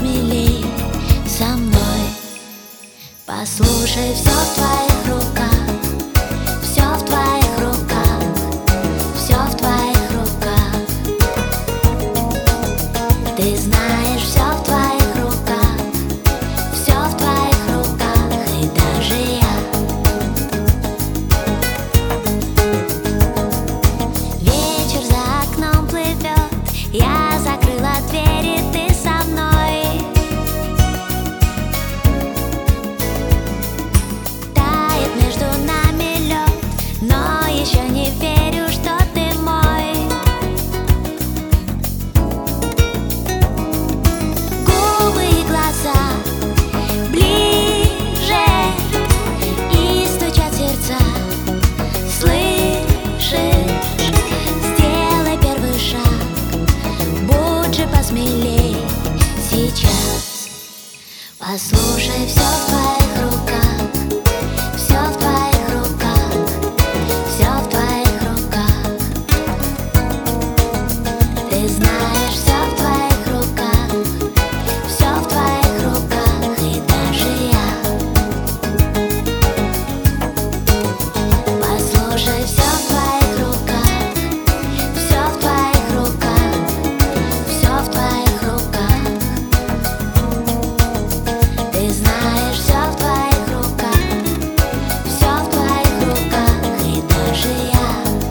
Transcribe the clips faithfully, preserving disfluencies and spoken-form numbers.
посмелей со мной. Послушай, все в твоих руках, все в твоих руках, все в твоих руках. Ты знаешь, все в твоих руках, все в твоих руках, и даже я. Вечер за окном плывет, я закрыла двери, ты со мной. Тает между нами лед, но еще не верю, что ты мой. Губы и глаза ближе, и стучат сердца. Слышишь? Сделай первый шаг, будь же посмелей сейчас. Послушай, все в твоих руках, все в твоих руках, все в твоих руках. Ты знаешь, все в твоих руках, все в твоих руках, и даже я. Послушай, все в твоих руках, все в твоих руках, все в твоих руках. Ты знаешь, все в твоих руках, все в твоих руках, и даже я.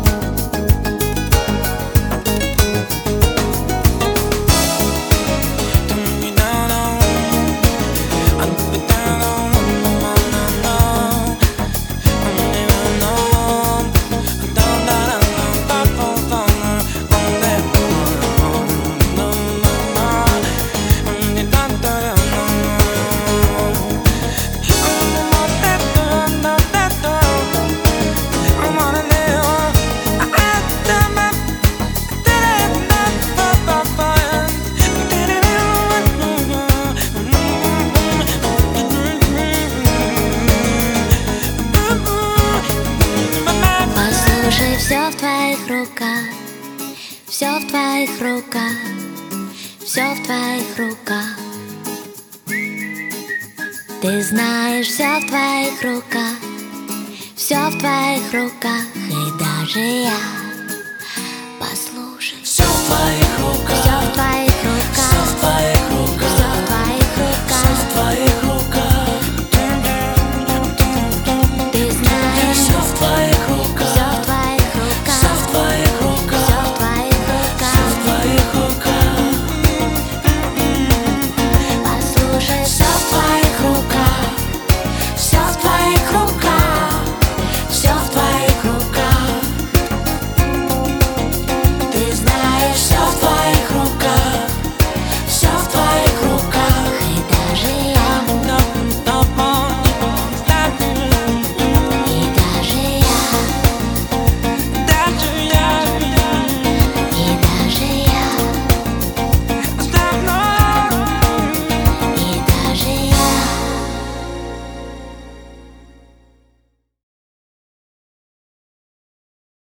Послушай, все в твоих руках, все в твоих руках, все в твоих руках. Ты знаешь, все в твоих руках, все в твоих руках, и даже я. Послушай, Все в твоих руках.